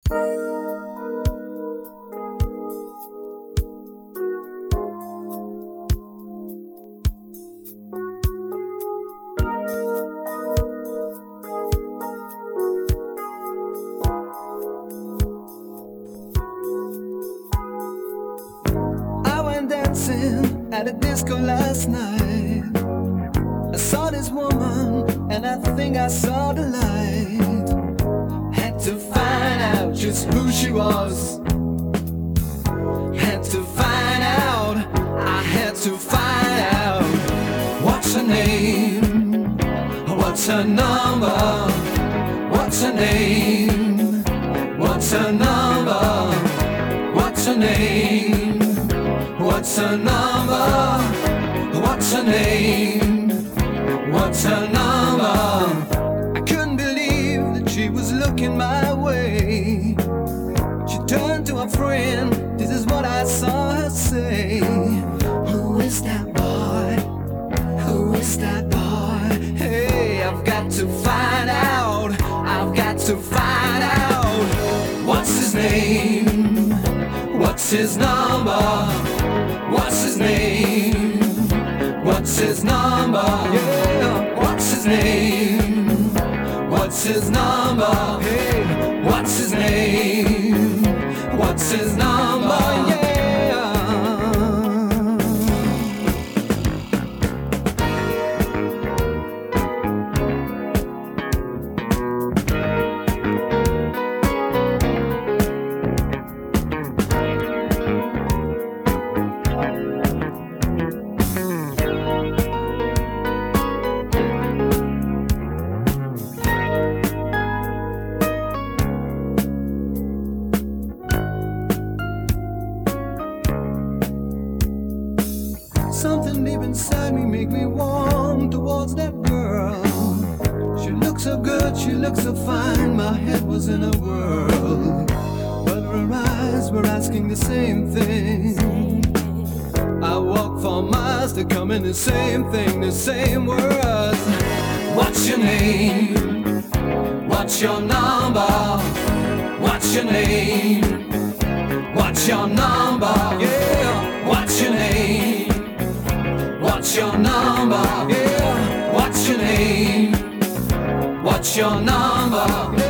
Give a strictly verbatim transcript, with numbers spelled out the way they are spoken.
Dancing at a disco last night. I saw this woman and I think I saw the light. Had to find out just who she was. Had to find out, I had to find out. What's her name? What's her number? What's her name? What's her number? What's her name? What's her number? What's her name? What's her number? I couldn't believe that she was looking my way. She turned to a friend, this is what I saw her say. Who is that boy? Who is that boy? Hey, I've got to find out. I've got to find out. What's his name? What's his number? What's his name? What's his number? Yeah. What's his name? What's his number? Hey. What's his name? What's his number? Yeah. Something deep inside me make me warm towards that girl. She looks so good, she looks so fine. My head was in a whirl, but her eyes were asking the same thing. I walked for miles to come in the same thing, the same words. What's your name? What's your number? What's your name? What's your number? Yeah. What's your name? What's your number? Yeah. What's your name? What's your number? Yeah.